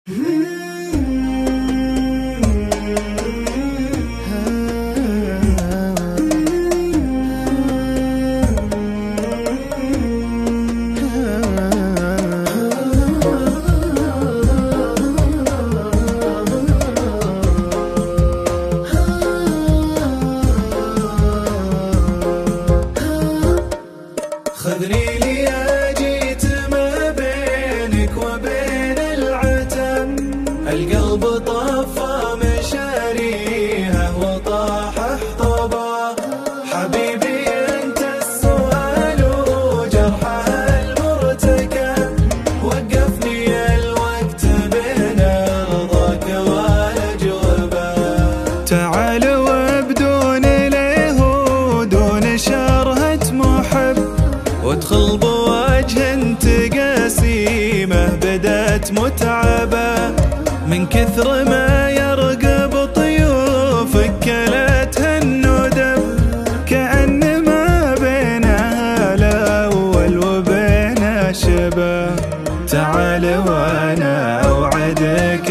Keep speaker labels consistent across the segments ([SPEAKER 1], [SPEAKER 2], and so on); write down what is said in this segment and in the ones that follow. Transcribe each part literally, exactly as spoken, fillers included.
[SPEAKER 1] خذني لي جيت ما بينك وبين العتم، القلب طفى مشاريها وطاح احطبا، حبيبي انت السؤال وجرحها المرتكب، وقفني الوقت بين رضاك والاجوبه، تعال وبدون ليه ودون شرهة محب، وادخل بوجه تقاسيمه بدت متعبة، من كثر ما يرقب طيوفك كلتها الندب، كأن ما بينها الأول وبينها شبه، تعال وانا اوعدك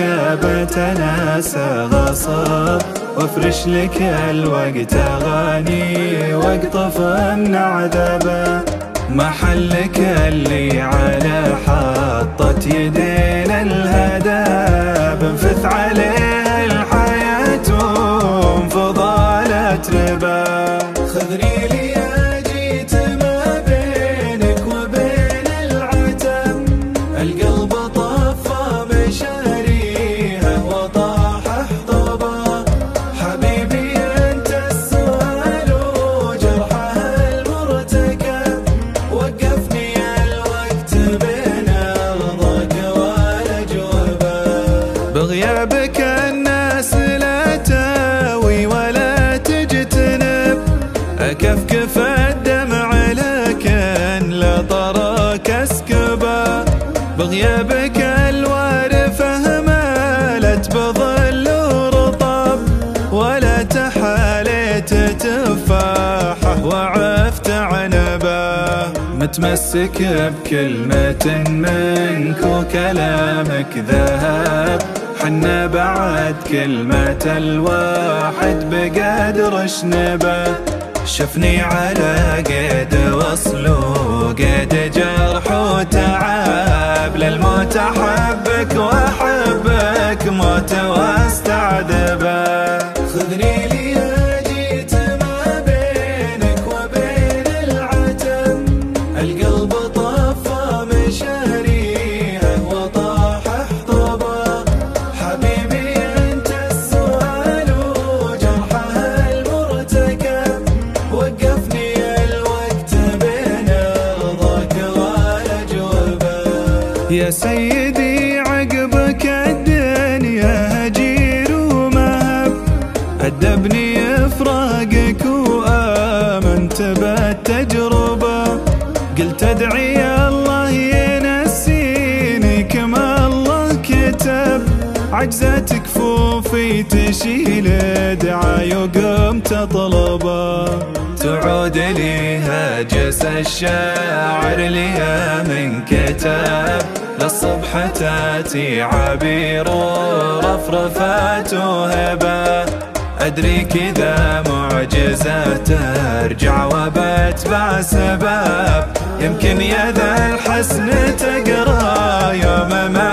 [SPEAKER 1] بتناسى غصب، وافرش لك الوقت اغاني واقطف من عذبه، محلك اللي على حطة يدينا الهدى، بنفث عليه الحياة وانفضالت ربا، خذني لي جيت ما بينك وبين العتم، القلب طفى مشاريها وطاح احطبا، حبيبي انت السؤال وجرحها المرتكب، وقفني الوقت بين رضاك والاجوبه، بغيابك الناس لا تاوي ولا تجتنب، اكفكف الدمع لكن لا طراك اسكبه، بغيابك الوارفه مالت بظل ورطب، ولا تحاليت تفاحه وعفت عنبه، متمسك بكلمة منك وكلامك ذهب، حنا بعد كلمة الواحد بقدر شنبه، شفني على قيد وصل وقيد جرح وتعب، للموت احبك واحبك موت واستعذبه، خذني لي جيت ما بينك وبين العتم، القلب طفى مشاريها وطاح احطبا، حبيبي انت السؤال وجرحها المرتكب، وقفني الوقت بين رضاك والاجوبه، يا سيدي عقبك الدنيا هجير ومهب، أدبني فراقك وآمنت بالتجربة، قلت ادعي الله ينسيني كما الله كتب، عجزت كفوفي تشيل دعاي وقمت اطلبه، تعود لي هاجس الشاعر لي من كتب، للصبح تاتي عبير ورفرفات وهبه، أدري كذا معجزة ترجع وبتبع سبب، يمكن يا ذا الحسن تقرا يوم ما